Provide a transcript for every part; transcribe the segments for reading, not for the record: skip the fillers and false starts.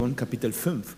Kapitel 5.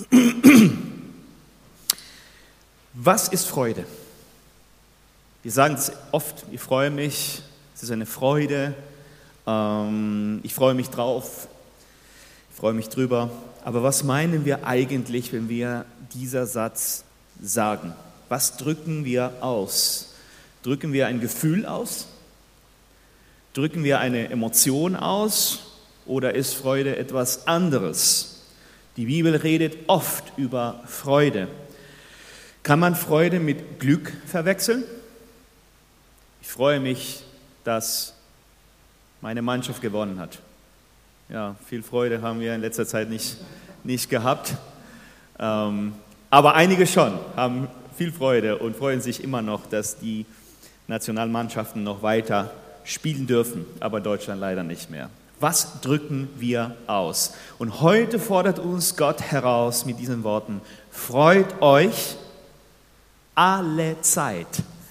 Was ist Freude? Wir sagen es oft, ich freue mich, es ist eine Freude, ich freue mich drauf, ich freue mich drüber. Aber was meinen wir eigentlich, wenn wir dieser Satz sagen? Was drücken wir aus? Drücken wir ein Gefühl aus? Drücken wir eine Emotion aus? Oder ist Freude etwas anderes? Die Bibel redet oft über Freude. Kann man Freude mit Glück verwechseln? Ich freue mich, dass meine Mannschaft gewonnen hat. Ja, viel Freude haben wir in letzter Zeit nicht gehabt. Aber einige schon haben viel Freude und freuen sich immer noch, dass die Nationalmannschaften noch weiter spielen dürfen, aber Deutschland leider nicht mehr. Was drücken wir aus? Und heute fordert uns Gott heraus mit diesen Worten: Freut euch alle Zeit.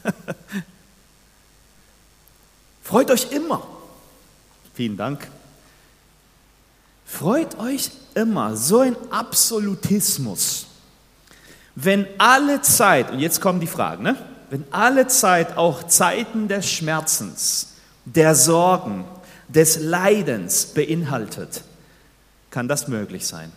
Freut euch immer. Vielen Dank. Freut euch immer. So ein Absolutismus. Wenn alle Zeit, und jetzt kommen die Fragen, ne? Wenn alle Zeit auch Zeiten des Schmerzens, der Sorgen, des Leidens beinhaltet, kann das möglich sein.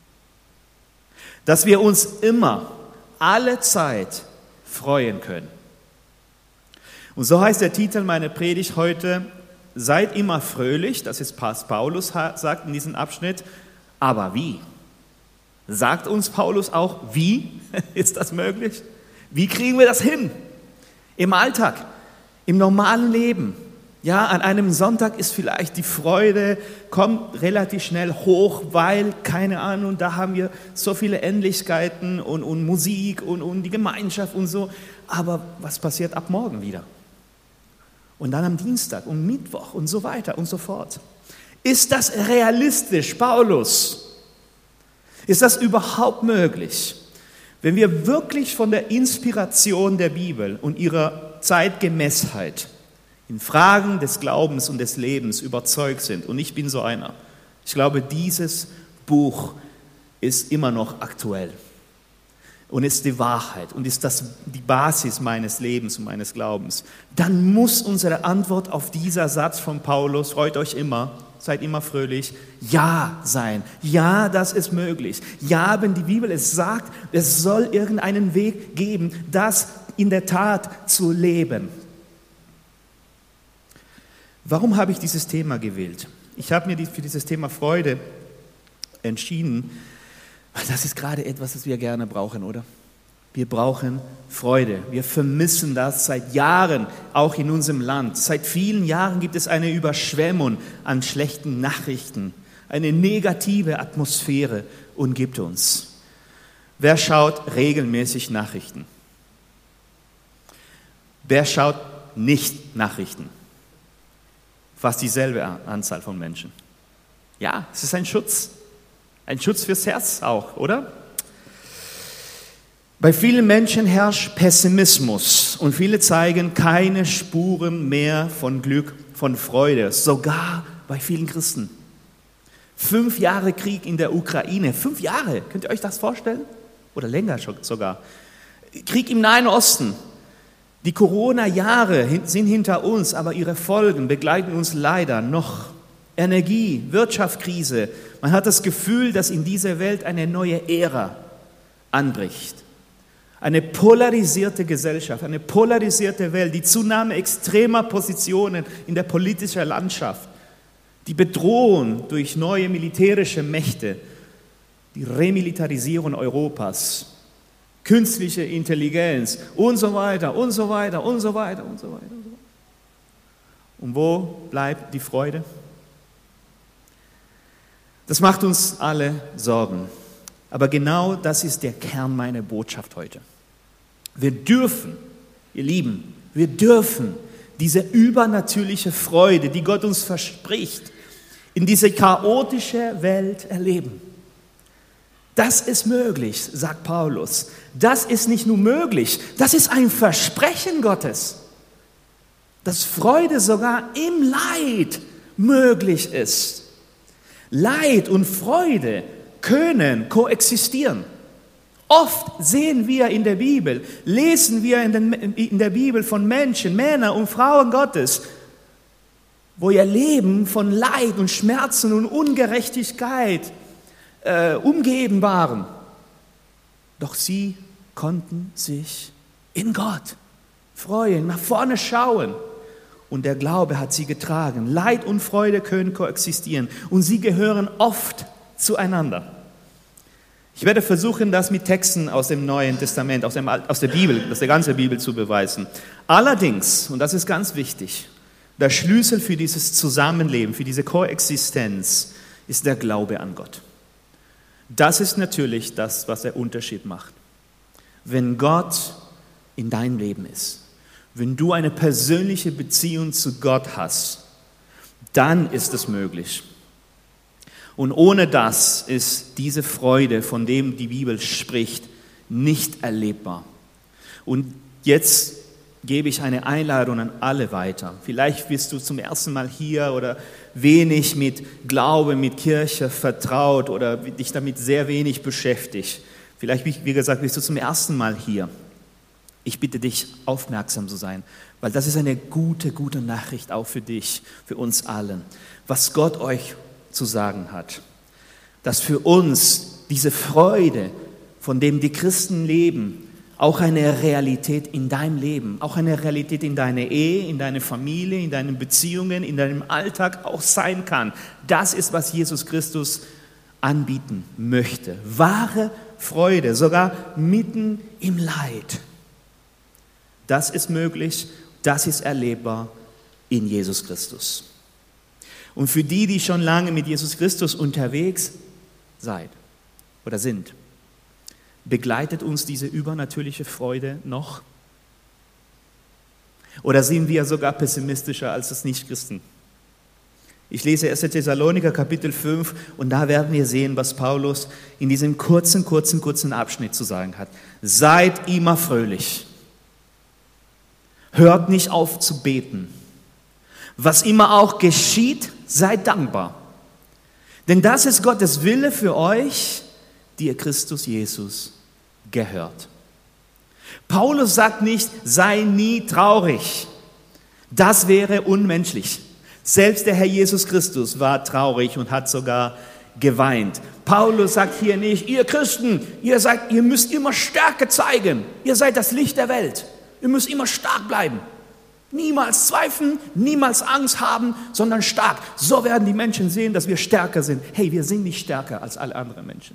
Dass wir uns immer, alle Zeit freuen können. Und so heißt der Titel meiner Predigt heute: Seid immer fröhlich, das ist Paulus sagt in diesem Abschnitt, aber wie? Sagt uns Paulus auch, wie ist das möglich? Wie kriegen wir das hin? Im Alltag, im normalen Leben. Ja, an einem Sonntag ist vielleicht die Freude, kommt relativ schnell hoch, weil, keine Ahnung, da haben wir so viele Ähnlichkeiten und Musik und die Gemeinschaft und so. Aber was passiert ab morgen wieder? Und dann am Dienstag und Mittwoch und so weiter und so fort. Ist das realistisch, Paulus? Ist das überhaupt möglich? Wenn wir wirklich von der Inspiration der Bibel und ihrer Zeitgemäßheit in Fragen des Glaubens und des Lebens überzeugt sind, und ich bin so einer, ich glaube, dieses Buch ist immer noch aktuell und ist die Wahrheit und ist die Basis meines Lebens und meines Glaubens, dann muss unsere Antwort auf dieser Satz von Paulus, freut euch immer, seid immer fröhlich, ja sein. Ja, das ist möglich. Ja, wenn die Bibel es sagt, es soll irgendeinen Weg geben, das in der Tat zu leben. Warum habe ich dieses Thema gewählt? Ich habe mir für dieses Thema Freude entschieden, weil das ist gerade etwas, das wir gerne brauchen, oder? Wir brauchen Freude. Wir vermissen das seit Jahren, auch in unserem Land. Seit vielen Jahren gibt es eine Überschwemmung an schlechten Nachrichten. Eine negative Atmosphäre umgibt uns. Wer schaut regelmäßig Nachrichten? Wer schaut nicht Nachrichten? Fast dieselbe Anzahl von Menschen. Ja, es ist ein Schutz fürs Herz auch, oder? Bei vielen Menschen herrscht Pessimismus und viele zeigen keine Spuren mehr von Glück, von Freude, sogar bei vielen Christen. 5 Jahre Krieg in der Ukraine, 5 Jahre, könnt ihr euch das vorstellen? Oder länger sogar. Krieg im Nahen Osten. Die Corona-Jahre sind hinter uns, aber ihre Folgen begleiten uns leider noch. Energie, Wirtschaftskrise. Man hat das Gefühl, dass in dieser Welt eine neue Ära anbricht. Eine polarisierte Gesellschaft, eine polarisierte Welt, die Zunahme extremer Positionen in der politischen Landschaft, die Bedrohung durch neue militärische Mächte, die Remilitarisierung Europas, künstliche Intelligenz und so weiter und so weiter und so weiter und so weiter. Und wo bleibt die Freude? Das macht uns alle Sorgen. Aber genau das ist der Kern meiner Botschaft heute. Wir dürfen, ihr Lieben, wir dürfen diese übernatürliche Freude, die Gott uns verspricht, in diese chaotische Welt erleben. Das ist möglich, sagt Paulus. Das ist nicht nur möglich, das ist ein Versprechen Gottes, dass Freude sogar im Leid möglich ist. Leid und Freude können koexistieren. Oft sehen wir in der Bibel, lesen wir in der Bibel von Menschen, Männer und Frauen Gottes, wo ihr Leben von Leid und Schmerzen und Ungerechtigkeit umgeben waren. Doch sie konnten sich in Gott freuen, nach vorne schauen. Und der Glaube hat sie getragen. Leid und Freude können koexistieren und sie gehören oft zueinander. Ich werde versuchen, das mit Texten aus dem Neuen Testament, aus der Bibel, aus der ganzen Bibel zu beweisen. Allerdings, und das ist ganz wichtig, der Schlüssel für dieses Zusammenleben, für diese Koexistenz ist der Glaube an Gott. Das ist natürlich das, was der Unterschied macht. Wenn Gott in deinem Leben ist, wenn du eine persönliche Beziehung zu Gott hast, dann ist es möglich. Und ohne das ist diese Freude, von dem die Bibel spricht, nicht erlebbar. Und jetzt gebe ich eine Einladung an alle weiter. Vielleicht bist du zum ersten Mal hier oder wenig mit Glaube, mit Kirche vertraut oder dich damit sehr wenig beschäftigt. Vielleicht, wie gesagt, bist du zum ersten Mal hier. Ich bitte dich, aufmerksam zu sein, weil das ist eine gute Nachricht auch für dich, für uns allen, was Gott euch zu sagen hat. Dass für uns diese Freude, von dem die Christen leben, auch eine Realität in deinem Leben, auch eine Realität in deiner Ehe, in deiner Familie, in deinen Beziehungen, in deinem Alltag auch sein kann. Das ist, was Jesus Christus anbieten möchte. Wahre Freude, sogar mitten im Leid. Das ist möglich, das ist erlebbar in Jesus Christus. Und für die, die schon lange mit Jesus Christus unterwegs seid oder sind, begleitet uns diese übernatürliche Freude noch? Oder sind wir sogar pessimistischer als das Nichtchristen? Ich lese 1. Thessaloniker Kapitel 5 und da werden wir sehen, was Paulus in diesem kurzen Abschnitt zu sagen hat. Seid immer fröhlich. Hört nicht auf zu beten. Was immer auch geschieht, seid dankbar. Denn das ist Gottes Wille für euch, die ihr Christus Jesus gehört. Paulus sagt nicht, sei nie traurig. Das wäre unmenschlich. Selbst der Herr Jesus Christus war traurig und hat sogar geweint. Paulus sagt hier nicht, ihr Christen, ihr müsst immer Stärke zeigen. Ihr seid das Licht der Welt. Ihr müsst immer stark bleiben. Niemals zweifeln, niemals Angst haben, sondern stark. So werden die Menschen sehen, dass wir stärker sind. Hey, wir sind nicht stärker als alle anderen Menschen.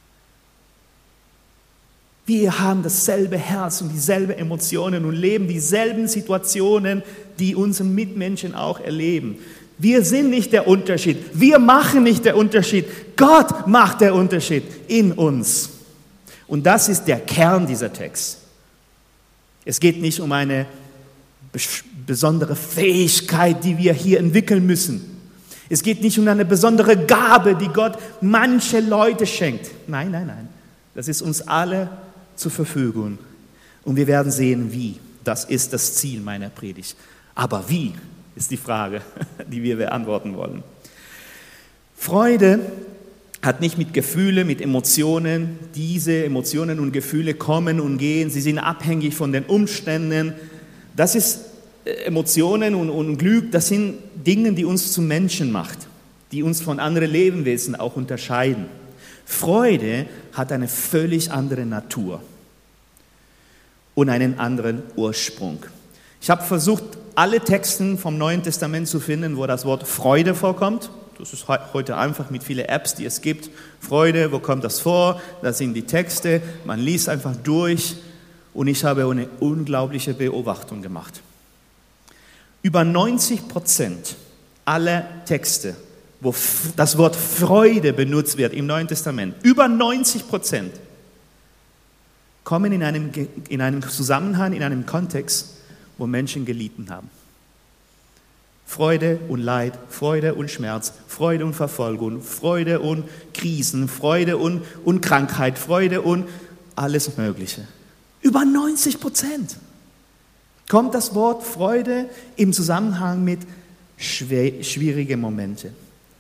Wir haben dasselbe Herz und dieselben Emotionen und leben dieselben Situationen, die unsere Mitmenschen auch erleben. Wir sind nicht der Unterschied. Wir machen nicht den Unterschied. Gott macht den Unterschied in uns. Und das ist der Kern dieser Text. Es geht nicht um eine besondere Fähigkeit, die wir hier entwickeln müssen. Es geht nicht um eine besondere Gabe, die Gott manche Leute schenkt. Nein. Das ist uns alle zur Verfügung. Und wir werden sehen, wie. Das ist das Ziel meiner Predigt. Aber wie ist die Frage, die wir beantworten wollen. Freude hat nicht mit Gefühlen, mit Emotionen. Diese Emotionen und Gefühle kommen und gehen. Sie sind abhängig von den Umständen. Das ist Emotionen und Glück, das sind Dinge, die uns zu Menschen macht, die uns von anderen Lebewesen auch unterscheiden. Freude hat eine völlig andere Natur und einen anderen Ursprung. Ich habe versucht, alle Texte vom Neuen Testament zu finden, wo das Wort Freude vorkommt. Das ist heute einfach mit vielen Apps, die es gibt. Freude, wo kommt das vor? Das sind die Texte, man liest einfach durch und ich habe eine unglaubliche Beobachtung gemacht. Über 90% aller Texte, wo das Wort Freude benutzt wird im Neuen Testament, über 90% kommen in einem Zusammenhang, in einem Kontext, wo Menschen gelitten haben. Freude und Leid, Freude und Schmerz, Freude und Verfolgung, Freude und Krisen, Freude und Krankheit, Freude und alles Mögliche. Über 90% kommt das Wort Freude im Zusammenhang mit schwierigen Momenten,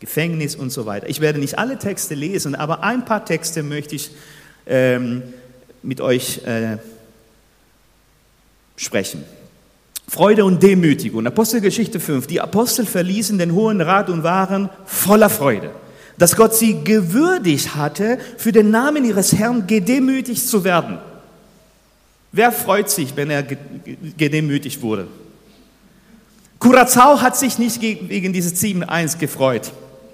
Gefängnis und so weiter. Ich werde nicht alle Texte lesen, aber ein paar Texte möchte ich mit euch sprechen. Freude und Demütigung. Apostelgeschichte 5. Die Apostel verließen den Hohen Rat und waren voller Freude, dass Gott sie gewürdigt hatte, für den Namen ihres Herrn gedemütigt zu werden. Wer freut sich, wenn er gedemütigt wurde? Curaçao hat sich nicht wegen dieses 7-1 gefreut.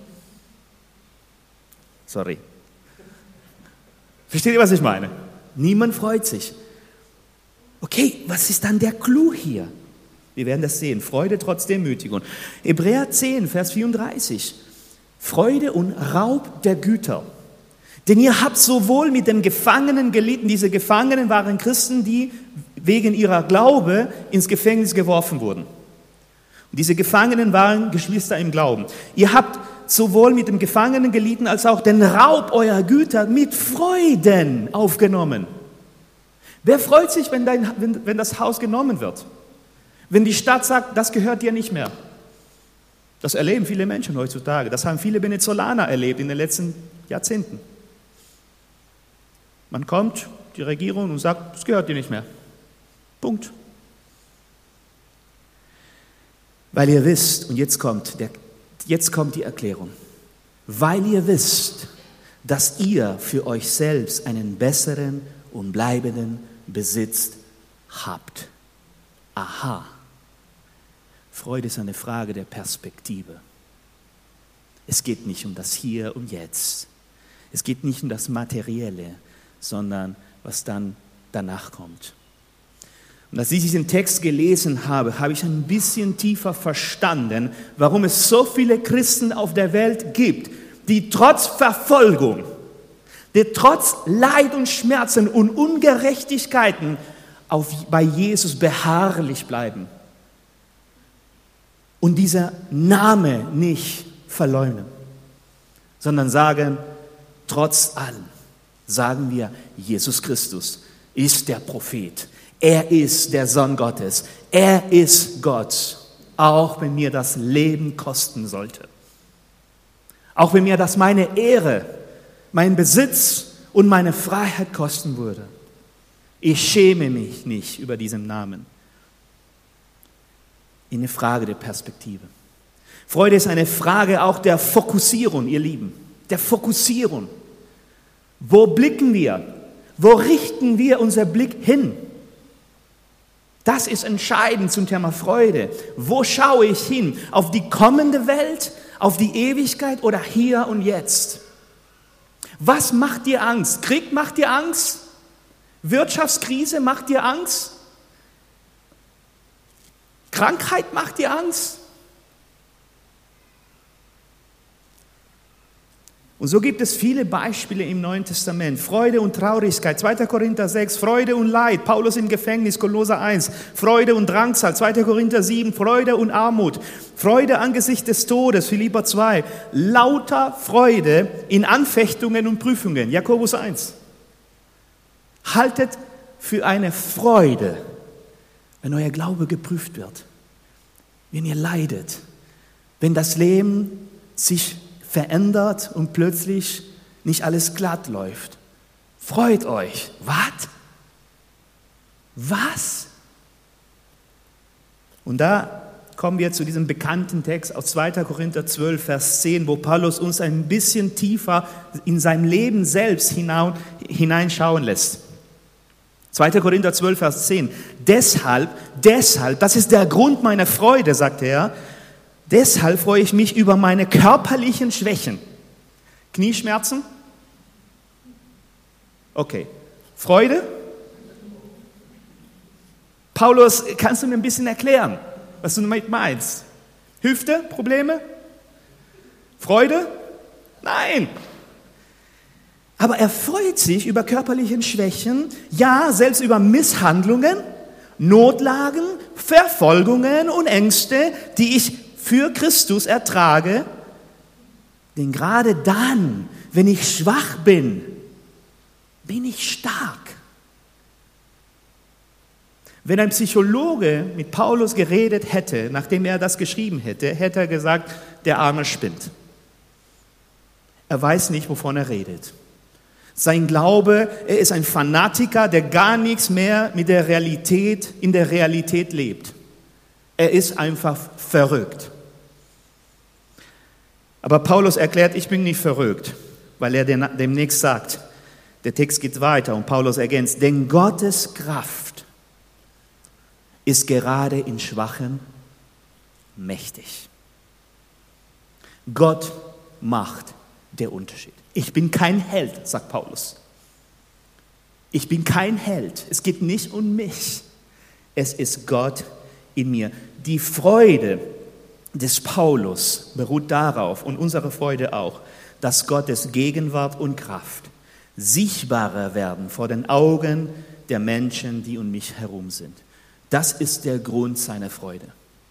Sorry. Versteht ihr, was ich meine? Niemand freut sich. Okay, was ist dann der Clou hier? Wir werden das sehen. Freude trotz Demütigung. Hebräer 10, Vers 34. Freude und Raub der Güter. Denn ihr habt sowohl mit dem Gefangenen gelitten, diese Gefangenen waren Christen, die wegen ihrer Glaube ins Gefängnis geworfen wurden. Und diese Gefangenen waren Geschwister im Glauben. Ihr habt sowohl mit dem Gefangenen gelitten, als auch den Raub eurer Güter mit Freuden aufgenommen. Wer freut sich, wenn das Haus genommen wird? Wenn die Stadt sagt, das gehört dir nicht mehr. Das erleben viele Menschen heutzutage. Das haben viele Venezolaner erlebt in den letzten Jahrzehnten. Man kommt, die Regierung, und sagt, das gehört dir nicht mehr. Punkt. Weil ihr wisst, und jetzt kommt die Erklärung, weil ihr wisst, dass ihr für euch selbst einen besseren und bleibenden Besitz habt. Aha. Freude ist eine Frage der Perspektive. Es geht nicht um das Hier und Jetzt. Es geht nicht um das Materielle, sondern was dann danach kommt. Und als ich diesen Text gelesen habe, habe ich ein bisschen tiefer verstanden, warum es so viele Christen auf der Welt gibt, die trotz Verfolgung, die trotz Leid und Schmerzen und Ungerechtigkeiten bei Jesus beharrlich bleiben und dieser Name nicht verleugnen, sondern sagen, trotz allem, sagen wir, Jesus Christus ist der Prophet. Er ist der Sohn Gottes. Er ist Gott, auch wenn mir das Leben kosten sollte. Auch wenn mir das meine Ehre, mein Besitz und meine Freiheit kosten würde. Ich schäme mich nicht über diesen Namen. Eine Frage der Perspektive. Freude ist eine Frage auch der Fokussierung, ihr Lieben. Der Fokussierung. Wo blicken wir? Wo richten wir unser Blick hin? Das ist entscheidend zum Thema Freude. Wo schaue ich hin? Auf die kommende Welt, auf die Ewigkeit oder hier und jetzt? Was macht dir Angst? Krieg macht dir Angst? Wirtschaftskrise macht dir Angst? Krankheit macht dir Angst? Und so gibt es viele Beispiele im Neuen Testament. Freude und Traurigkeit, 2. Korinther 6, Freude und Leid, Paulus im Gefängnis, Kolosser 1, Freude und Drangsal, 2. Korinther 7, Freude und Armut, Freude angesichts des Todes, Philipper 2, lauter Freude in Anfechtungen und Prüfungen, Jakobus 1. Haltet für eine Freude, wenn euer Glaube geprüft wird, wenn ihr leidet, wenn das Leben sich verändert und plötzlich nicht alles glatt läuft. Freut euch. Was? Und da kommen wir zu diesem bekannten Text aus 2. Korinther 12, Vers 10, wo Paulus uns ein bisschen tiefer in sein Leben selbst hineinschauen lässt. 2. Korinther 12, Vers 10. Deshalb, das ist der Grund meiner Freude, sagt er, deshalb freue ich mich über meine körperlichen Schwächen. Knieschmerzen? Okay. Freude? Paulus, kannst du mir ein bisschen erklären, was du damit meinst? Hüfte? Probleme? Freude? Nein. Aber er freut sich über körperliche Schwächen, ja, selbst über Misshandlungen, Notlagen, Verfolgungen und Ängste, die ich für Christus ertrage, denn gerade dann, wenn ich schwach bin, bin ich stark. Wenn ein Psychologe mit Paulus geredet hätte, nachdem er das geschrieben hätte, hätte er gesagt, der Arme spinnt. er weiß nicht, wovon er redet. Sein Glaube, er ist ein Fanatiker, der gar nichts mehr in der Realität lebt. Er ist einfach verrückt. Aber Paulus erklärt, ich bin nicht verrückt, weil er demnächst sagt, der Text geht weiter und Paulus ergänzt, denn Gottes Kraft ist gerade in Schwachen mächtig. Gott macht den Unterschied. Ich bin kein Held, sagt Paulus. Ich bin kein Held. Es geht nicht um mich. Es ist Gott in mir. Die Freude des Paulus beruht darauf und unsere Freude auch, dass Gottes Gegenwart und Kraft sichtbarer werden vor den Augen der Menschen, die um mich herum sind. Das ist der Grund seiner Freude.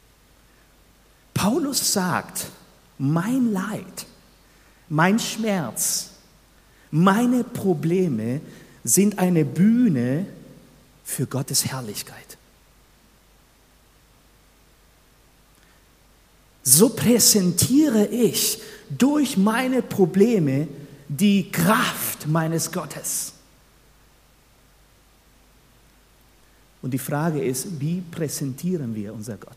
Paulus sagt, mein Leid, mein Schmerz, meine Probleme sind eine Bühne für Gottes Herrlichkeit. So präsentiere ich durch meine Probleme die Kraft meines Gottes. Und die Frage ist, wie präsentieren wir unser Gott?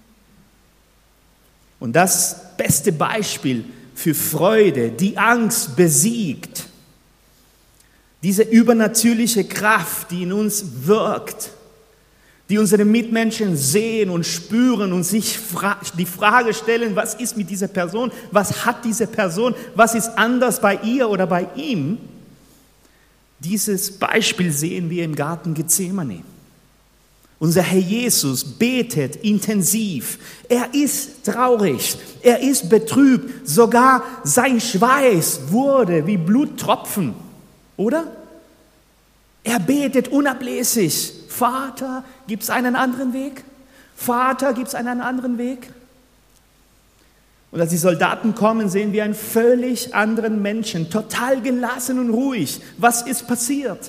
Und das beste Beispiel für Freude, die Angst besiegt, diese übernatürliche Kraft, die in uns wirkt, die unsere Mitmenschen sehen und spüren und sich die Frage stellen, was ist mit dieser Person, was hat diese Person, was ist anders bei ihr oder bei ihm. Dieses Beispiel sehen wir im Garten Gethsemane. Unser Herr Jesus betet intensiv. Er ist traurig, er ist betrübt. Sogar sein Schweiß wurde wie Bluttropfen, oder? Er betet unablässig. Vater, gibt es einen anderen Weg? Vater, gibt es einen anderen Weg? Und als die Soldaten kommen, sehen wir einen völlig anderen Menschen, total gelassen und ruhig. Was ist passiert?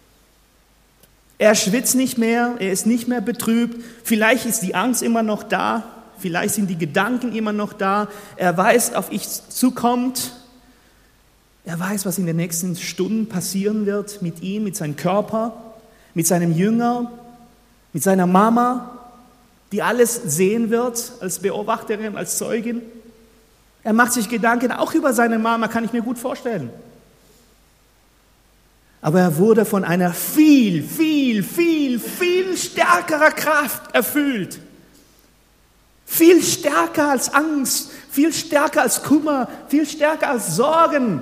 Er schwitzt nicht mehr, er ist nicht mehr betrübt. Vielleicht ist die Angst immer noch da, vielleicht sind die Gedanken immer noch da. Er weiß, auf ihn zukommt. Er weiß, was in den nächsten Stunden passieren wird mit ihm, mit seinem Körper, mit seinem Jünger, mit seiner Mama, die alles sehen wird als Beobachterin, als Zeugin. Er macht sich Gedanken auch über seine Mama, kann ich mir gut vorstellen. Aber er wurde von einer viel stärkerer Kraft erfüllt. Viel stärker als Angst, viel stärker als Kummer, viel stärker als Sorgen.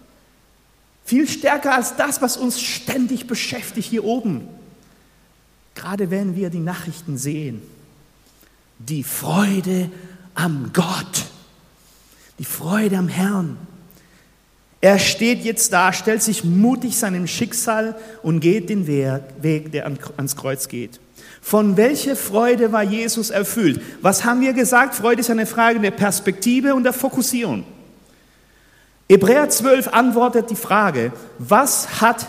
Viel stärker als das, was uns ständig beschäftigt hier oben. Gerade wenn wir die Nachrichten sehen. Die Freude am Gott. Die Freude am Herrn. Er steht jetzt da, stellt sich mutig seinem Schicksal und geht den Weg, der ans Kreuz geht. Von welcher Freude war Jesus erfüllt? Was haben wir gesagt? Freude ist eine Frage der Perspektive und der Fokussierung. Hebräer 12 antwortet die Frage, was hat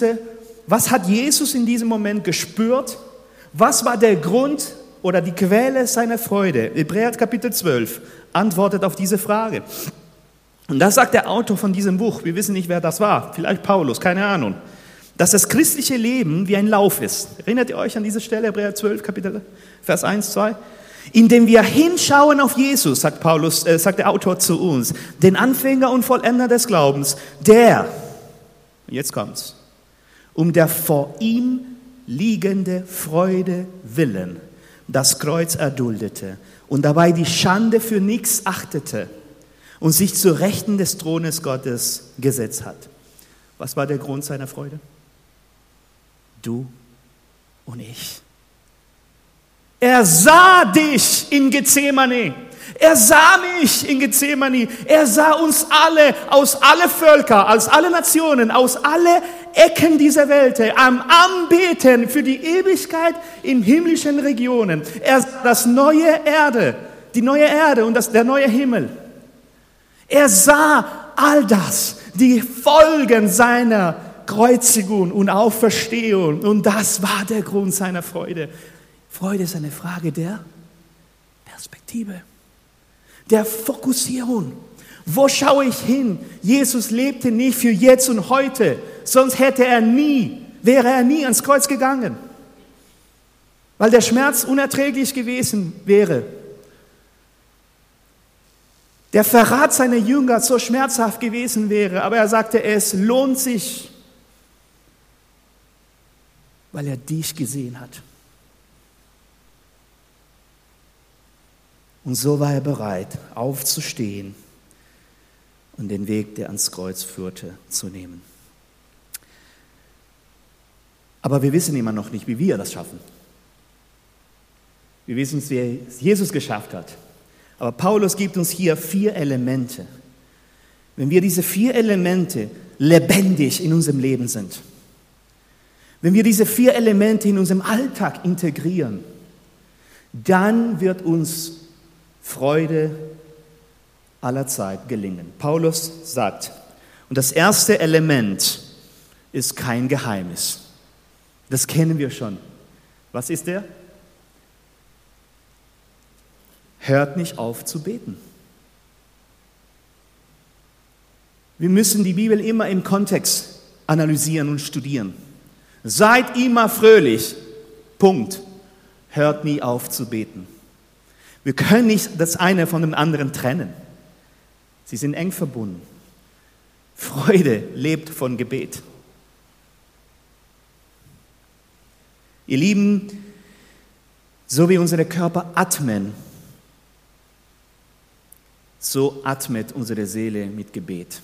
Jesus in diesem Moment gespürt? Was war der Grund oder die Quelle seiner Freude? Hebräer Kapitel 12 antwortet auf diese Frage. Und das sagt der Autor von diesem Buch, wir wissen nicht, wer das war, vielleicht Paulus, keine Ahnung, dass das christliche Leben wie ein Lauf ist. Erinnert ihr euch an diese Stelle, Hebräer 12, Kapitel, Vers 1, 2? Indem wir hinschauen auf Jesus, sagt der Autor zu uns, den Anfänger und Vollender des Glaubens, der, jetzt kommt's, um der vor ihm liegende Freude willen das Kreuz erduldete und dabei die Schande für nichts achtete und sich zur Rechten des Thrones Gottes gesetzt hat. Was war der Grund seiner Freude? Du und ich. Er sah dich in Gethsemane. Er sah mich in Gethsemane. Er sah uns alle, aus alle Völker, aus alle Nationen, aus alle Ecken dieser Welt, am Anbeten für die Ewigkeit in himmlischen Regionen. Er sah die neue Erde und der neue Himmel. Er sah all das, die Folgen seiner Kreuzigung und Auferstehung. Und das war der Grund seiner Freude. Freude ist eine Frage der Perspektive, der Fokussierung. Wo schaue ich hin? Jesus lebte nicht für jetzt und heute, sonst wäre er nie ans Kreuz gegangen, weil der Schmerz unerträglich gewesen wäre. Der Verrat seiner Jünger so schmerzhaft gewesen wäre, aber er sagte, es lohnt sich, weil er dich gesehen hat. Und so war er bereit, aufzustehen und den Weg, der ans Kreuz führte, zu nehmen. Aber wir wissen immer noch nicht, wie wir das schaffen. Wir wissen es, wie Jesus geschafft hat. Aber Paulus gibt uns hier 4 Elemente. Wenn wir diese 4 Elemente lebendig in unserem Leben sind, wenn wir diese 4 Elemente in unserem Alltag integrieren, dann wird uns Freude aller Zeit gelingen. Paulus sagt, und das erste Element ist kein Geheimnis. Das kennen wir schon. Was ist der? Hört nicht auf zu beten. Wir müssen die Bibel immer im Kontext analysieren und studieren. Seid immer fröhlich. Punkt. Hört nie auf zu beten. Wir können nicht das eine von dem anderen trennen. Sie sind eng verbunden. Freude lebt von Gebet. Ihr Lieben, so wie unsere Körper atmen, so atmet unsere Seele mit Gebet.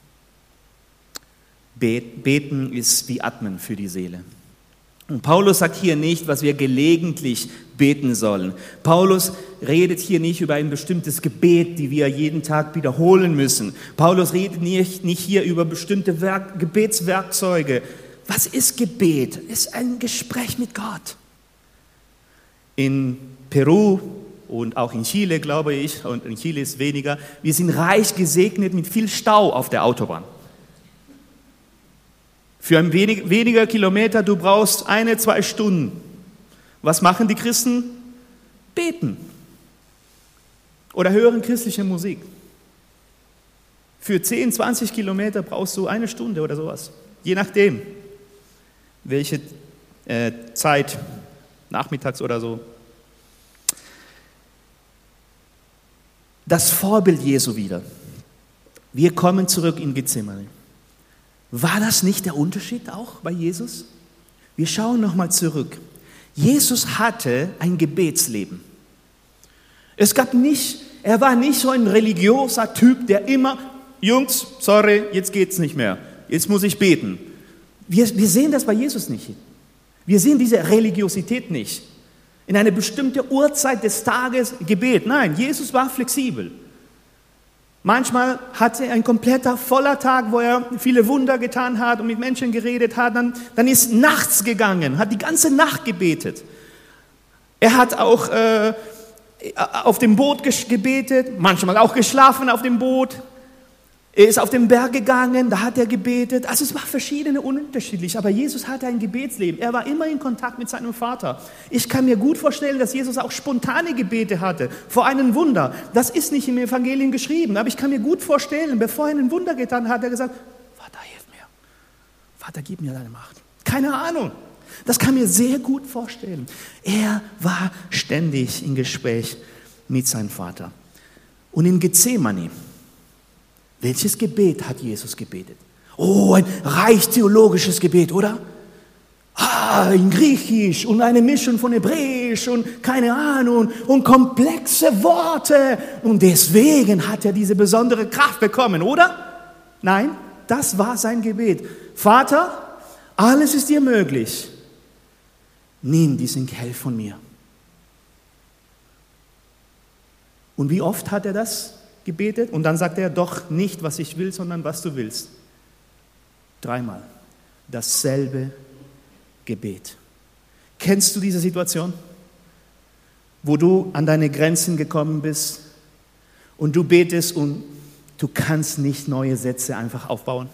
Beten ist wie Atmen für die Seele. Und Paulus sagt hier nicht, was wir gelegentlich beten sollen. Paulus redet hier nicht über ein bestimmtes Gebet, die wir jeden Tag wiederholen müssen. Paulus redet nicht hier über bestimmte Gebetswerkzeuge. Was ist Gebet? Es ist ein Gespräch mit Gott. In Peru und auch in Chile, glaube ich, und in Chile ist weniger, wir sind reich gesegnet mit viel Stau auf der Autobahn. Für ein weniger Kilometer, du brauchst 1-2 Stunden. Was machen die Christen? Beten. Oder hören christliche Musik. Für 10-20 Kilometer brauchst du 1 Stunde oder sowas. Je nachdem, welche Zeit, nachmittags oder so. Das Vorbild Jesu wieder. Wir kommen zurück in Gethsemane. War das nicht der Unterschied auch bei Jesus? Wir schauen nochmal zurück. Jesus hatte ein Gebetsleben. Er war nicht so ein religiöser Typ, der immer, Jungs, sorry, jetzt geht's nicht mehr. Jetzt muss ich beten. Wir sehen das bei Jesus nicht. Wir sehen diese Religiosität nicht. In eine bestimmte Uhrzeit des Tages Gebet. Nein, Jesus war flexibel. Manchmal hatte er ein kompletter, voller Tag, wo er viele Wunder getan hat und mit Menschen geredet hat. Dann ist nachts gegangen, hat die ganze Nacht gebetet. Er hat auch auf dem Boot gebetet, manchmal auch geschlafen auf dem Boot. Er ist auf den Berg gegangen, da hat er gebetet. Also es war verschiedene und unterschiedlich, aber Jesus hatte ein Gebetsleben. Er war immer in Kontakt mit seinem Vater. Ich kann mir gut vorstellen, dass Jesus auch spontane Gebete hatte vor einem Wunder. Das ist nicht im Evangelium geschrieben, aber ich kann mir gut vorstellen, bevor er ein Wunder getan hat, hat er gesagt, Vater, hilf mir. Vater, gib mir deine Macht. Keine Ahnung. Das kann mir sehr gut vorstellen. Er war ständig im Gespräch mit seinem Vater. Und in Gethsemane, welches Gebet hat Jesus gebetet? Oh, ein reich theologisches Gebet, oder? In Griechisch und eine Mischung von Hebräisch und keine Ahnung und komplexe Worte. Und deswegen hat er diese besondere Kraft bekommen, oder? Nein, das war sein Gebet. Vater, alles ist dir möglich. Nimm diesen Kelch von mir. Und wie oft hat er das gebetet? Und dann sagt er, doch nicht, was ich will, sondern was du willst. 3-mal. Dasselbe Gebet. Kennst du diese Situation, wo du an deine Grenzen gekommen bist und du betest und du kannst nicht neue Sätze einfach aufbauen?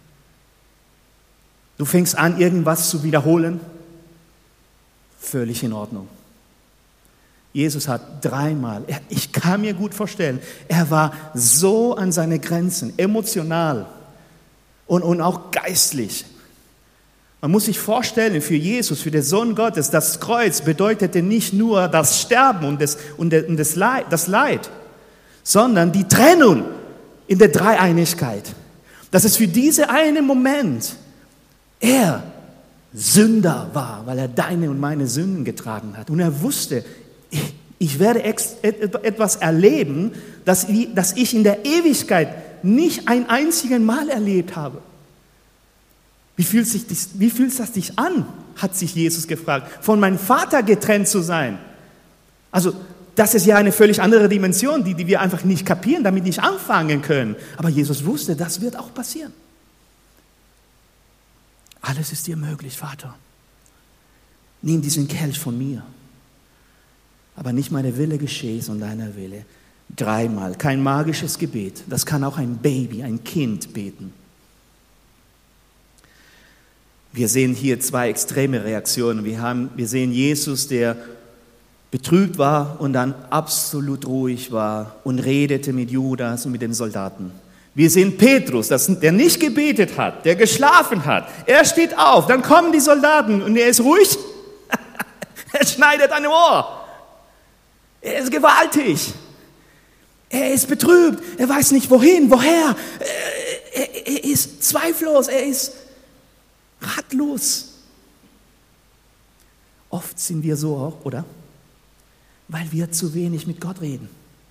Du fängst an, irgendwas zu wiederholen? Völlig in Ordnung. Jesus hat dreimal, ich kann mir gut vorstellen, er war so an seine Grenzen, emotional und auch geistlich. Man muss sich vorstellen, für Jesus, für den Sohn Gottes, das Kreuz bedeutete nicht nur das Sterben und das Leid, sondern die Trennung in der Dreieinigkeit. Dass es für diesen einen Moment er Sünder war, weil er deine und meine Sünden getragen hat. Und er wusste, ich werde etwas erleben, das ich in der Ewigkeit nicht ein einziges Mal erlebt habe. Wie fühlt das dich an, hat sich Jesus gefragt, von meinem Vater getrennt zu sein. Also das ist ja eine völlig andere Dimension, die wir einfach nicht kapieren, damit nicht anfangen können. Aber Jesus wusste, das wird auch passieren. Alles ist dir möglich, Vater. Nimm diesen Kelch von mir. Aber nicht meine Wille geschehe, sondern deiner Wille. Dreimal, kein magisches Gebet. Das kann auch ein Baby, ein Kind beten. Wir sehen hier zwei extreme Reaktionen. Wir sehen Jesus, der betrübt war und dann absolut ruhig war und redete mit Judas und mit den Soldaten. Wir sehen Petrus, der nicht gebetet hat, der geschlafen hat. Er steht auf, dann kommen die Soldaten und er ist ruhig. Er schneidet an dem Ohr. Er ist gewaltig. Er ist betrübt. Er weiß nicht wohin, woher. Er ist zweiflos. Er ist ratlos. Oft sind wir so auch, oder? Weil wir zu wenig mit Gott reden.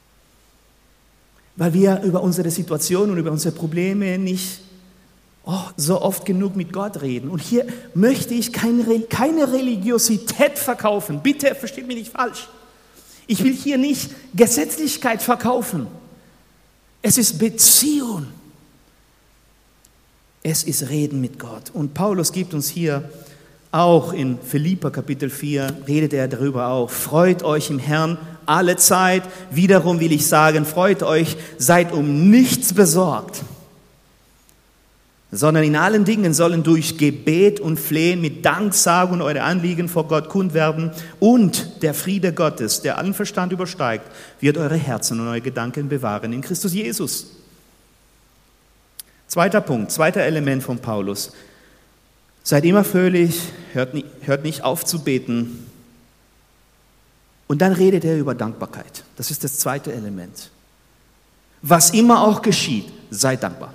Weil wir über unsere Situation und über unsere Probleme nicht so oft genug mit Gott reden. Und hier möchte ich keine Religiosität verkaufen. Bitte versteht mich nicht falsch. Ich will hier nicht Gesetzlichkeit verkaufen. Es ist Beziehung. Es ist Reden mit Gott. Und Paulus gibt uns hier auch in Philipper Kapitel 4, redet er darüber auch. Freut euch im Herrn alle Zeit. Wiederum will ich sagen, freut euch, seid um nichts besorgt, sondern in allen Dingen sollen durch Gebet und Flehen mit Danksagung eure Anliegen vor Gott kund werden. Und der Friede Gottes, der allen Verstand übersteigt, wird eure Herzen und eure Gedanken bewahren in Christus Jesus. Zweiter Punkt, zweiter Element von Paulus. Seid immer fröhlich, hört nicht auf zu beten. Und dann redet er über Dankbarkeit. Das ist das zweite Element. Was immer auch geschieht, seid dankbar.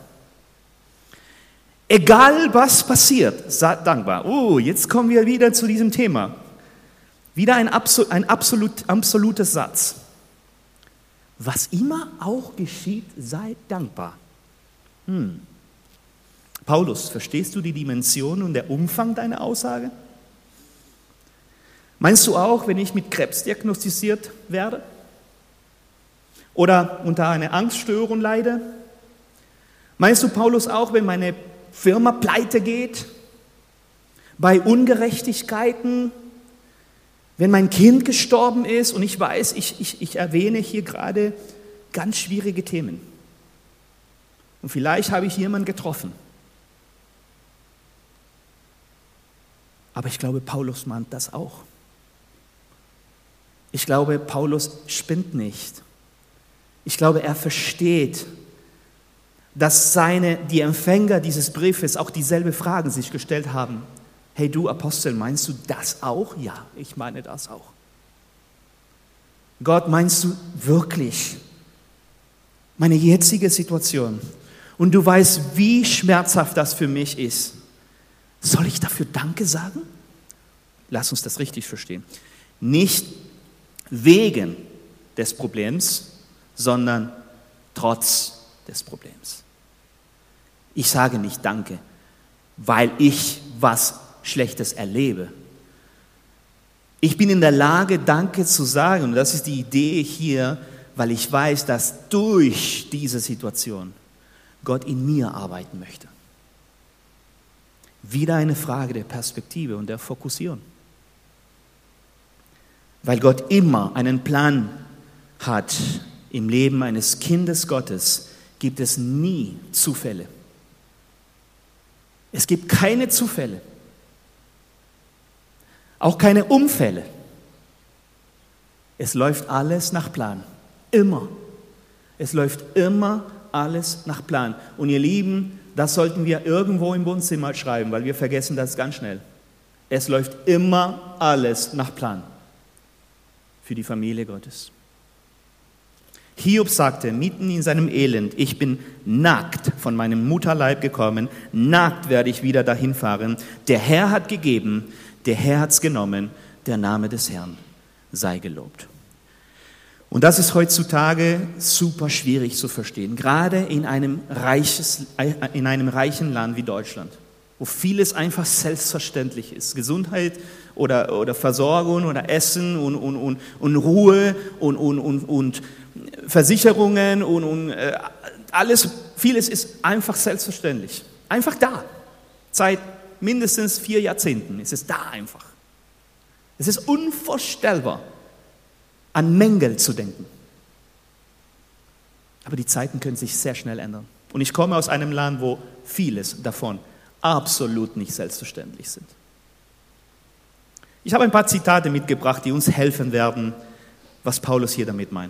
Egal was passiert, seid dankbar. Jetzt kommen wir wieder zu diesem Thema. Wieder ein absoluter Satz. Was immer auch geschieht, seid dankbar. Paulus, verstehst du die Dimension und der Umfang deiner Aussage? Meinst du auch, wenn ich mit Krebs diagnostiziert werde? Oder unter einer Angststörung leide? Meinst du, Paulus, auch, wenn meine Firma pleite geht? Bei Ungerechtigkeiten? Wenn mein Kind gestorben ist? Und ich weiß, ich erwähne hier gerade ganz schwierige Themen. Und vielleicht habe ich jemanden getroffen. Aber ich glaube, Paulus meint das auch. Ich glaube, Paulus spinnt nicht. Ich glaube, er versteht, dass die Empfänger dieses Briefes auch dieselbe Fragen sich gestellt haben. Hey du Apostel, meinst du das auch? Ja, ich meine das auch. Gott, meinst du wirklich meine jetzige Situation? Und du weißt, wie schmerzhaft das für mich ist. Soll ich dafür Danke sagen? Lass uns das richtig verstehen. Nicht wegen des Problems, sondern trotz des Problems. Ich sage nicht Danke, weil ich was Schlechtes erlebe. Ich bin in der Lage, Danke zu sagen, und das ist die Idee hier, weil ich weiß, dass durch diese Situation Gott in mir arbeiten möchte. Wieder eine Frage der Perspektive und der Fokussierung. Weil Gott immer einen Plan hat im Leben eines Kindes Gottes, gibt es nie Zufälle. Es gibt keine Zufälle, auch keine Unfälle. Es läuft alles nach Plan. Immer. Es läuft immer alles nach Plan. Und ihr Lieben, das sollten wir irgendwo im Wohnzimmer schreiben, weil wir vergessen das ganz schnell. Es läuft immer alles nach Plan für die Familie Gottes. Hiob sagte mitten in seinem Elend, ich bin nackt von meinem Mutterleib gekommen, nackt werde ich wieder dahin fahren. Der Herr hat gegeben, der Herr hat's genommen, der Name des Herrn sei gelobt. Und das ist heutzutage super schwierig zu verstehen, gerade in einem reichen Land wie Deutschland, wo vieles einfach selbstverständlich ist. Gesundheit oder Versorgung oder Essen und Ruhe und Versicherungen und alles, vieles ist einfach selbstverständlich. Einfach da. Seit mindestens 4 Jahrzehnten ist es da einfach. Es ist unvorstellbar, an Mängel zu denken. Aber die Zeiten können sich sehr schnell ändern. Und ich komme aus einem Land, wo vieles davon absolut nicht selbstverständlich sind. Ich habe ein paar Zitate mitgebracht, die uns helfen werden, was Paulus hier damit meint.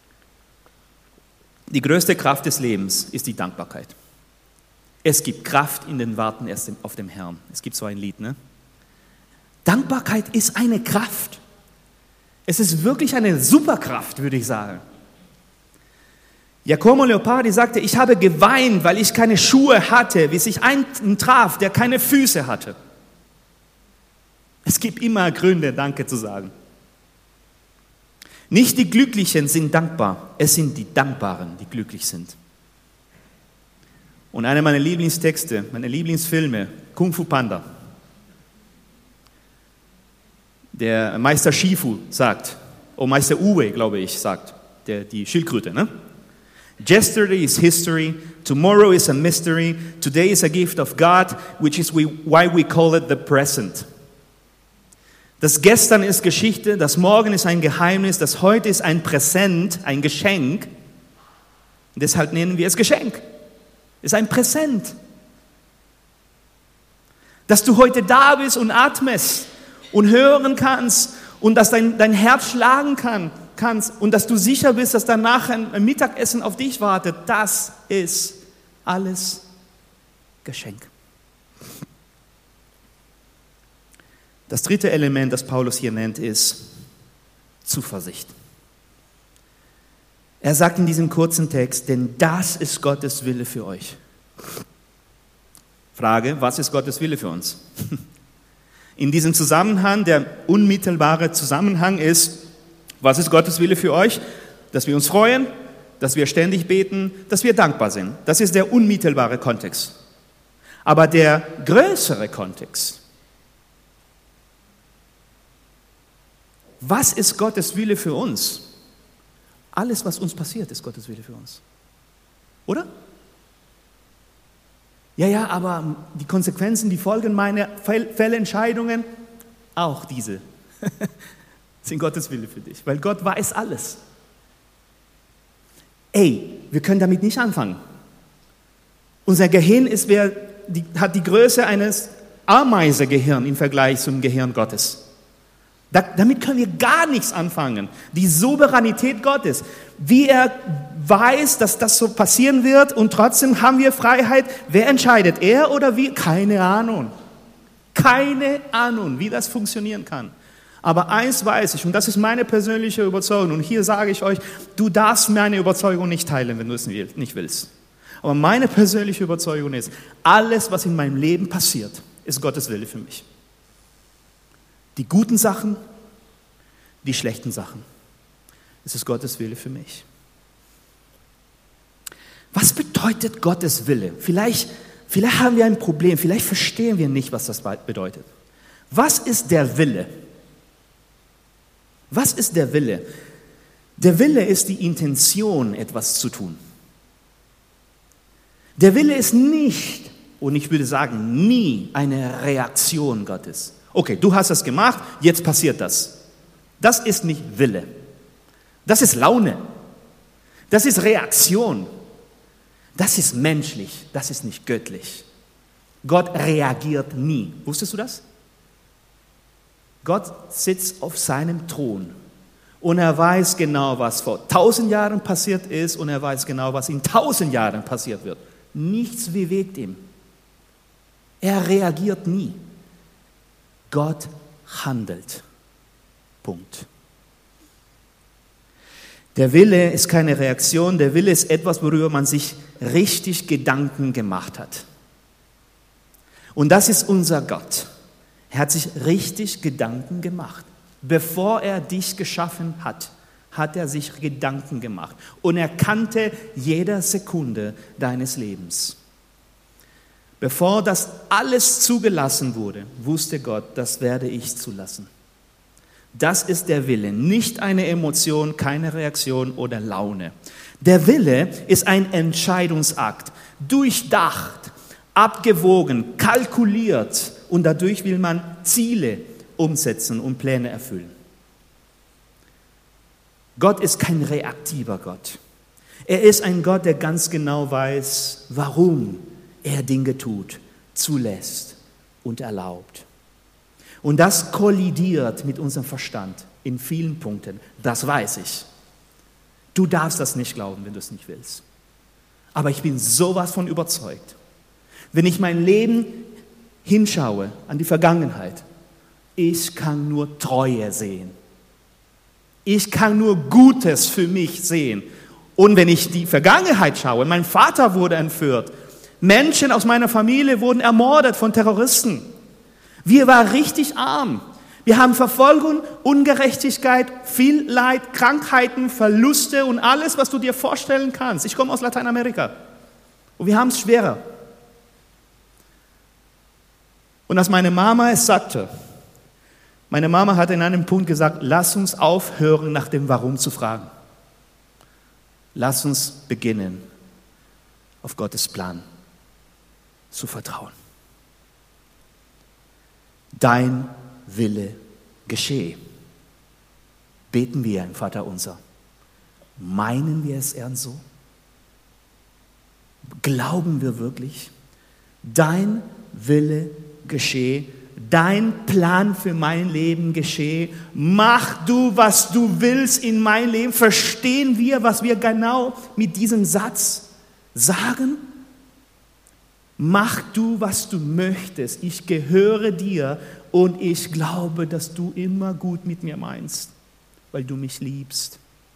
Die größte Kraft des Lebens ist die Dankbarkeit. Es gibt Kraft in den Warten erst auf dem Herrn. Es gibt so ein Lied, ne? Dankbarkeit ist eine Kraft. Es ist wirklich eine Superkraft, würde ich sagen. Giacomo Leopardi sagte, ich habe geweint, weil ich keine Schuhe hatte, bis ich einen traf, der keine Füße hatte. Es gibt immer Gründe, Danke zu sagen. Nicht die Glücklichen sind dankbar, es sind die Dankbaren, die glücklich sind. Und einer meiner Lieblingstexte, meine Lieblingsfilme, Kung Fu Panda. Der Meister Shifu sagt, Meister Uwe, glaube ich, sagt, die Schildkröte, ne? Yesterday is history, tomorrow is a mystery, today is a gift of God, which is why we call it the present. Das Gestern ist Geschichte, das Morgen ist ein Geheimnis, das Heute ist ein Präsent, ein Geschenk. Und deshalb nennen wir es Geschenk. Es ist ein Präsent. Dass du heute da bist und atmest und hören kannst und dass dein Herz schlagen kannst und dass du sicher bist, dass danach ein Mittagessen auf dich wartet, das ist alles Geschenk. Das dritte Element, das Paulus hier nennt, ist Zuversicht. Er sagt in diesem kurzen Text, denn das ist Gottes Wille für euch. Frage, was ist Gottes Wille für uns? In diesem Zusammenhang, der unmittelbare Zusammenhang ist, was ist Gottes Wille für euch? Dass wir uns freuen, dass wir ständig beten, dass wir dankbar sind. Das ist der unmittelbare Kontext. Aber der größere Kontext, was ist Gottes Wille für uns? Alles, was uns passiert, ist Gottes Wille für uns. Oder? Ja, aber die Konsequenzen, die Folgen meiner Fehlentscheidungen, auch diese, sind Gottes Wille für dich, weil Gott weiß alles. Wir können damit nicht anfangen. Unser Gehirn hat die Größe eines Ameisengehirns im Vergleich zum Gehirn Gottes. Damit können wir gar nichts anfangen. Die Souveränität Gottes, wie er weiß, dass das so passieren wird und trotzdem haben wir Freiheit. Wer entscheidet, er oder wir? Keine Ahnung. Keine Ahnung, wie das funktionieren kann. Aber eins weiß ich und das ist meine persönliche Überzeugung und hier sage ich euch, du darfst meine Überzeugung nicht teilen, wenn du es nicht willst. Aber meine persönliche Überzeugung ist, alles, was in meinem Leben passiert, ist Gottes Wille für mich. Die guten Sachen, die schlechten Sachen. Es ist Gottes Wille für mich. Was bedeutet Gottes Wille? Vielleicht haben wir ein Problem, vielleicht verstehen wir nicht, was das bedeutet. Was ist der Wille? Was ist der Wille? Der Wille ist die Intention, etwas zu tun. Der Wille ist nicht, und ich würde sagen, nie eine Reaktion Gottes. Okay, du hast das gemacht, jetzt passiert das. Das ist nicht Wille. Das ist Laune. Das ist Reaktion. Das ist menschlich, das ist nicht göttlich. Gott reagiert nie. Wusstest du das? Gott sitzt auf seinem Thron Und er weiß genau, was vor 1000 Jahren passiert ist und er weiß genau, was in 1000 Jahren passiert wird. Nichts bewegt ihn. Er reagiert nie. Gott handelt. Punkt. Der Wille ist keine Reaktion, der Wille ist etwas, worüber man sich richtig Gedanken gemacht hat. Und das ist unser Gott. Er hat sich richtig Gedanken gemacht. Bevor er dich geschaffen hat, hat er sich Gedanken gemacht. Und er kannte jede Sekunde deines Lebens. Bevor das alles zugelassen wurde, wusste Gott, das werde ich zulassen. Das ist der Wille, nicht eine Emotion, keine Reaktion oder Laune. Der Wille ist ein Entscheidungsakt, durchdacht, abgewogen, kalkuliert und dadurch will man Ziele umsetzen und Pläne erfüllen. Gott ist kein reaktiver Gott. Er ist ein Gott, der ganz genau weiß, warum er Dinge tut, zulässt und erlaubt. Und das kollidiert mit unserem Verstand in vielen Punkten. Das weiß ich. Du darfst das nicht glauben, wenn du es nicht willst. Aber ich bin sowas von überzeugt. Wenn ich mein Leben hinschaue an die Vergangenheit, ich kann nur Treue sehen. Ich kann nur Gutes für mich sehen. Und wenn ich die Vergangenheit schaue, mein Vater wurde entführt, Menschen aus meiner Familie wurden ermordet von Terroristen. Wir waren richtig arm. Wir haben Verfolgung, Ungerechtigkeit, viel Leid, Krankheiten, Verluste und alles, was du dir vorstellen kannst. Ich komme aus Lateinamerika und wir haben es schwerer. Und als meine Mama es sagte, meine Mama hat in einem Punkt gesagt, lass uns aufhören, nach dem Warum zu fragen. Lass uns beginnen, auf Gottes Plan zu vertrauen. Dein Wille geschehe. Beten wir ein Vaterunser. Meinen wir es ernst so? Glauben wir wirklich? Dein Wille geschehe. Dein Plan für mein Leben geschehe. Mach du, was du willst in mein Leben. Verstehen wir, was wir genau mit diesem Satz sagen? Mach du, was du möchtest. Ich gehöre dir und ich glaube, dass du immer gut mit mir meinst, weil du mich liebst.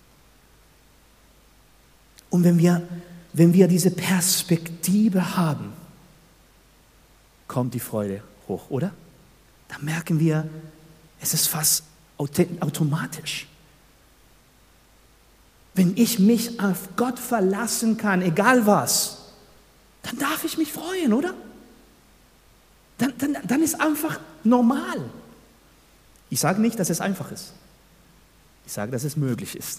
Und wenn wir diese Perspektive haben, kommt die Freude hoch, oder? Dann merken wir, es ist fast automatisch. Wenn ich mich auf Gott verlassen kann, egal was, dann darf ich mich freuen, oder? Dann ist einfach normal. Ich sage nicht, dass es einfach ist. Ich sage, dass es möglich ist.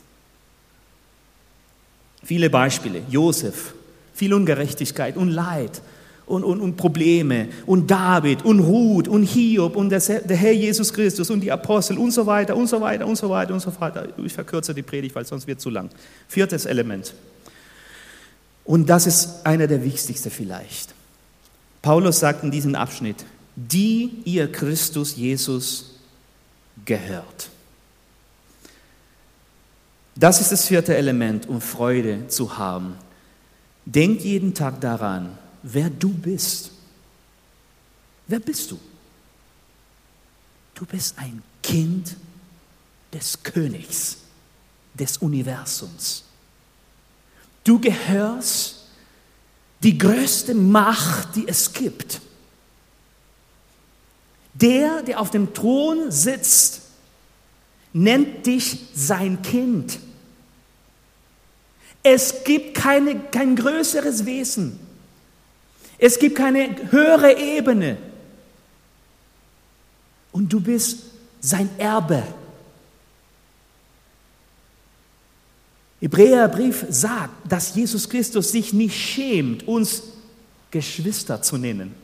Viele Beispiele. Josef, viel Ungerechtigkeit und Leid und Probleme und David und Ruth und Hiob und der Herr Jesus Christus und die Apostel und so weiter und so weiter und so weiter und so weiter. Ich verkürze die Predigt, weil sonst wird es zu lang. 4. Element. Und das ist einer der wichtigsten vielleicht. Paulus sagt in diesem Abschnitt, die ihr Christus Jesus gehört. Das ist das 4. Element, um Freude zu haben. Denk jeden Tag daran, wer du bist. Wer bist du? Du bist ein Kind des Königs, des Universums. Du gehörst die größte Macht, die es gibt. Der auf dem Thron sitzt, nennt dich sein Kind. Es gibt kein größeres Wesen. Es gibt keine höhere Ebene. Und du bist sein Erbe. Hebräerbrief sagt, dass Jesus Christus sich nicht schämt, uns Geschwister zu nennen.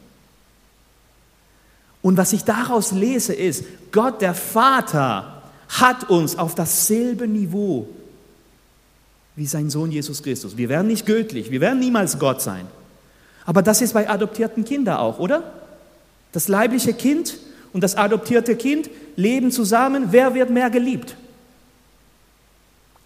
Und was ich daraus lese ist, Gott der Vater hat uns auf dasselbe Niveau wie sein Sohn Jesus Christus. Wir werden nicht göttlich, wir werden niemals Gott sein. Aber das ist bei adoptierten Kindern auch, oder? Das leibliche Kind und das adoptierte Kind leben zusammen. Wer wird mehr geliebt?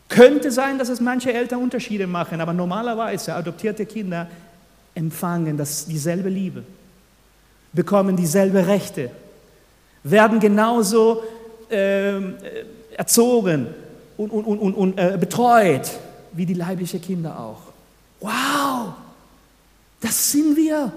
Könnte sein, dass es manche Eltern Unterschiede machen, aber normalerweise adoptierte Kinder empfangen dieselbe Liebe, bekommen dieselbe Rechte, werden genauso erzogen und betreut wie die leiblichen Kinder auch. Wow, das sind wir.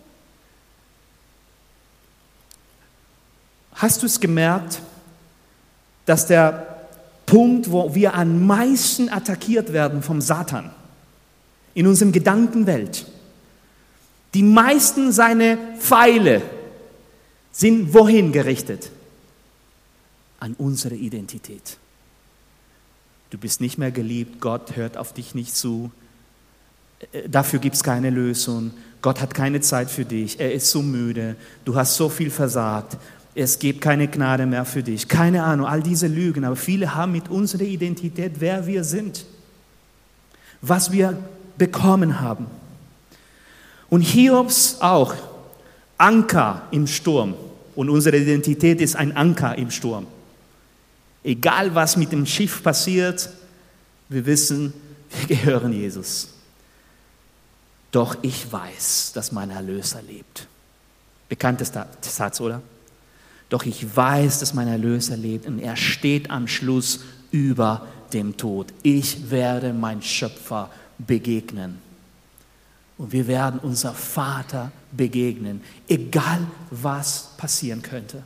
Hast du es gemerkt, dass der Punkt, wo wir am meisten attackiert werden vom Satan, in unserem Gedankenwelt, die meisten seiner Pfeile sind wohin gerichtet? An unsere Identität. Du bist nicht mehr geliebt, Gott hört auf dich nicht zu, dafür gibt es keine Lösung, Gott hat keine Zeit für dich, er ist so müde, du hast so viel versagt, es gibt keine Gnade mehr für dich. Keine Ahnung, all diese Lügen, aber viele haben mit unserer Identität, wer wir sind, was wir bekommen haben. Und Hiobs auch, Anker im Sturm. Und unsere Identität ist ein Anker im Sturm. Egal was mit dem Schiff passiert, wir wissen, wir gehören Jesus. Doch ich weiß, dass mein Erlöser lebt. Bekannter Satz, oder? Doch ich weiß, dass mein Erlöser lebt und er steht am Schluss über dem Tod. Ich werde meinem Schöpfer begegnen. Und wir werden unser Vater begegnen, egal was passieren könnte.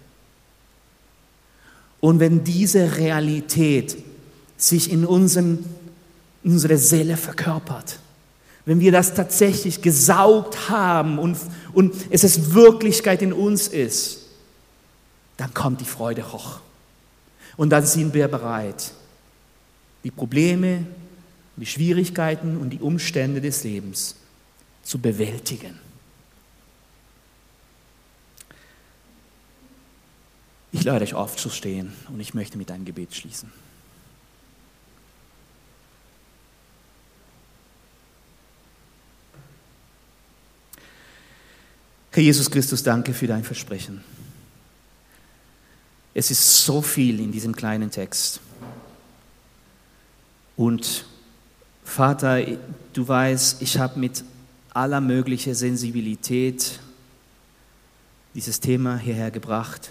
Und wenn diese Realität sich in unsere Seele verkörpert, wenn wir das tatsächlich gesaugt haben und es ist Wirklichkeit in uns ist, dann kommt die Freude hoch. Und dann sind wir bereit, die Probleme, die Schwierigkeiten und die Umstände des Lebens zu bewältigen. Ich lade euch aufzustehen und ich möchte mit einem Gebet schließen. Herr Jesus Christus, danke für dein Versprechen. Es ist so viel in diesem kleinen Text. Und Vater, du weißt, ich habe mit aller möglichen Sensibilität dieses Thema hierher gebracht.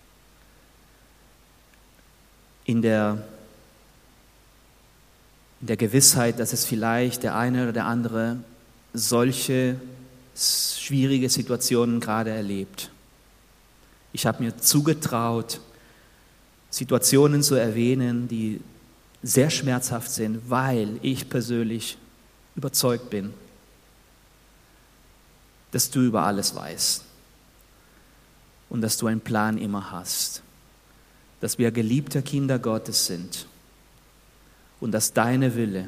In der Gewissheit, dass es vielleicht der eine oder der andere solche schwierige Situationen gerade erlebt. Ich habe mir zugetraut, Situationen zu erwähnen, die sehr schmerzhaft sind, weil ich persönlich überzeugt bin, dass du über alles weißt und dass du einen Plan immer hast, dass wir geliebte Kinder Gottes sind und dass deine Wille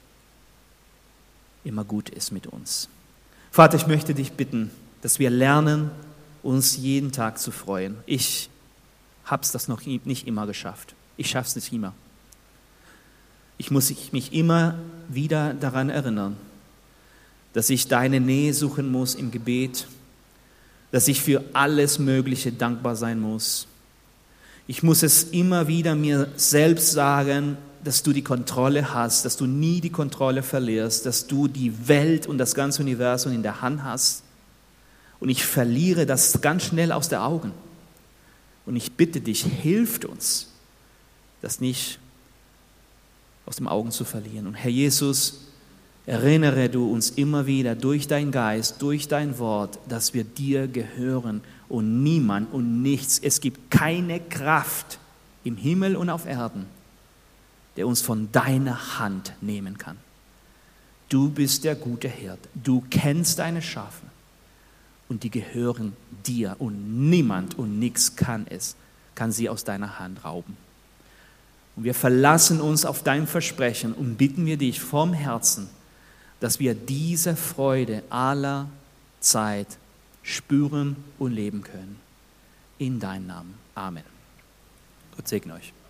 immer gut ist mit uns. Vater, ich möchte dich bitten, dass wir lernen, uns jeden Tag zu freuen. Ich habe es das noch nicht immer geschafft. Ich schaffe es nicht immer. Ich muss mich immer wieder daran erinnern, dass ich deine Nähe suchen muss im Gebet, dass ich für alles Mögliche dankbar sein muss. Ich muss es immer wieder mir selbst sagen, dass du die Kontrolle hast, dass du nie die Kontrolle verlierst, dass du die Welt und das ganze Universum in der Hand hast. Und ich verliere das ganz schnell aus den Augen. Und ich bitte dich, hilf uns, das nicht aus den Augen zu verlieren. Und Herr Jesus, erinnere du uns immer wieder durch deinen Geist, durch dein Wort, dass wir dir gehören und niemand und nichts. Es gibt keine Kraft im Himmel und auf Erden, der uns von deiner Hand nehmen kann. Du bist der gute Hirt. Du kennst deine Schafe und die gehören dir und niemand und nichts kann sie aus deiner Hand rauben. Und wir verlassen uns auf dein Versprechen und bitten wir dich vom Herzen, dass wir diese Freude aller Zeit spüren und leben können. In deinem Namen. Amen. Gott segne euch.